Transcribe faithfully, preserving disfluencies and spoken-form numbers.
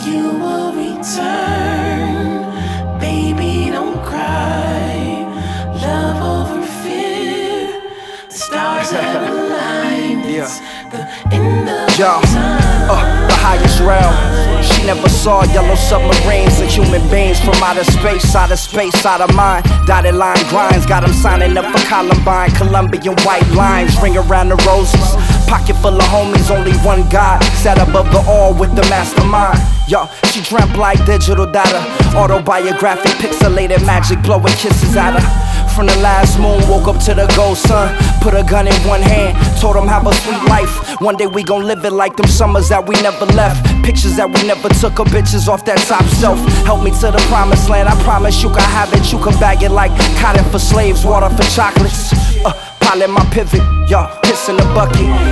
you will return. Baby, don't cry. Love over fear. The stars have aligned. It's the end of Yo, time. uh, the highest realm. She never saw yellow submarines and human beings from outer space, outer space, out of mind. Dotted line grinds, got them signing up for Columbine. Colombian white lines, ring around the roses. Pocket full of homies, only one God. Sat above the all with the mastermind. Yo, she dreamt like digital data. Autobiographic, pixelated magic, blowing kisses at her. From the last moon, woke up to the gold sun. Put a gun in one hand, told him have a sweet life. One day we gon' live it like them summers that we never left. Pictures that we never took of bitches off that top shelf. Help me to the promised land, I promise you can have it. You can bag it like cotton for slaves, water for chocolates. Uh, pilot my pivot, yo, piss in the bucket.